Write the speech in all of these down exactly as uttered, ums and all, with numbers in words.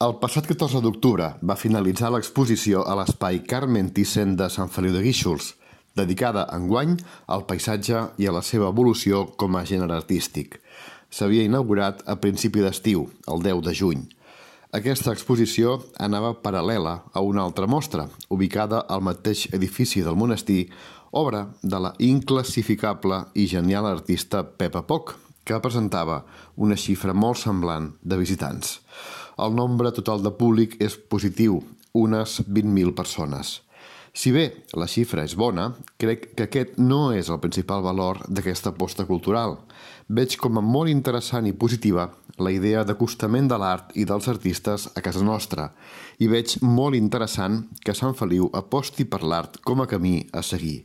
El passat catorze d'octubre va finalitzar l'exposició a l'Espai Carmen Thyssen de Sant Feliu de Guíxols, dedicada enguany al paisatge i a la seva evolució com a gènere artístic. S'havia inaugurat a principi d'estiu, el deu de juny. Aquesta exposició anava paral·lela a una altra mostra, ubicada al mateix edifici del monestir, obra de la inclassificable i genial artista Pepa Poch, que presentava una xifra molt semblant de visitants. El nombre total de públic és positiu, unes vint mil persones. Si bé la xifra és bona, crec que aquest no és el principal valor d'aquesta aposta cultural. Veig com a molt interessant i positiva la idea d'acostament de l'art i dels artistes a casa nostra i veig molt interessant que Sant Feliu aposti per l'art com a camí a seguir.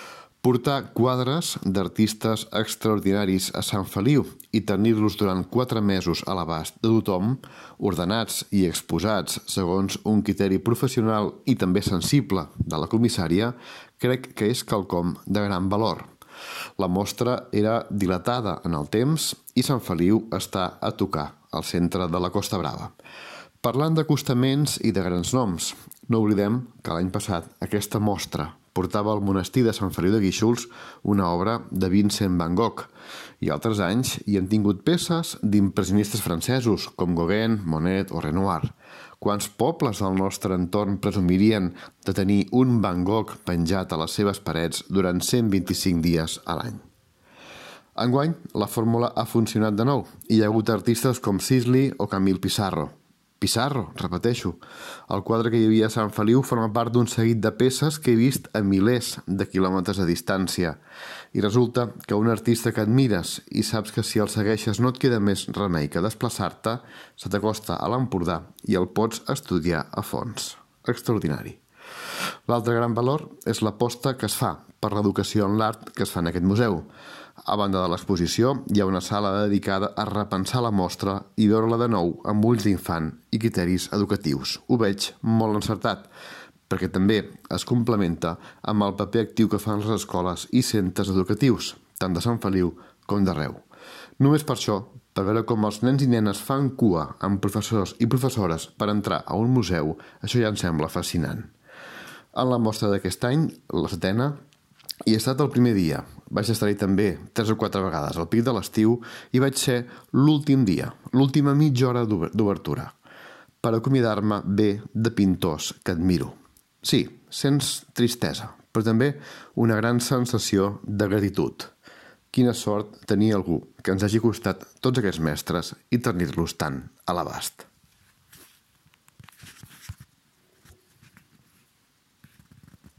Portar quadres d'artistes extraordinaris a Sant Feliu i tenir-los durant quatre mesos a l'abast de tothom, ordenats i exposats segons un criteri professional i també sensible de la comissària, crec que és quelcom de gran valor. La mostra era dilatada en el temps i Sant Feliu està a tocar, al centre de la Costa Brava. Parlant d'acostaments i de grans noms, no oblidem que l'any passat aquesta mostra portava al monestir de Sant Feliu de Guíxols una obra de Vincent van Gogh i altres anys hi han tingut peces d'impressionistes francesos com Gauguin, Monet o Renoir. Quants pobles del nostre entorn presumirien de tenir un Van Gogh penjat a les seves parets durant cent vint-i-cinc dies a l'any? Enguany, la fórmula ha funcionat de nou i hi ha hagut artistes com Sisley o Camille Pissarro. Pissarro, repeteixo. El quadre que hi havia a Sant Feliu forma part d'un seguit de peces que he vist a milers de quilòmetres de distància. I resulta que un artista que admires i saps que si el segueixes no et queda més remei que desplaçar-te, se t'acosta a l'Empordà i el pots estudiar a fons. Extraordinari. L'altre gran valor és l'aposta que es fa per l'educació en l'art que es fa en aquest museu. A banda de l'exposició, hi ha una sala dedicada a repensar la mostra i veure-la de nou amb ulls d'infant i criteris educatius. Ho veig molt encertat, perquè també es complementa amb el paper actiu que fan les escoles i centres educatius, tant de Sant Feliu com d'arreu. Només per això, per veure com els nens i nenes fan cua amb professors i professores per entrar a un museu, això ja em sembla fascinant. En la mostra d'aquest any, la setena, hi he estat el primer dia. Vaig estar-hi també tres o quatre vegades al pic de l'estiu i vaig ser l'últim dia, l'última mitja hora d'obertura, per acomiadar-me bé de pintors que admiro. Sí, sents tristesa, però també una gran sensació de gratitud. Quina sort tenir algú que ens hagi costat tots aquests mestres i tenir-los tant a l'abast.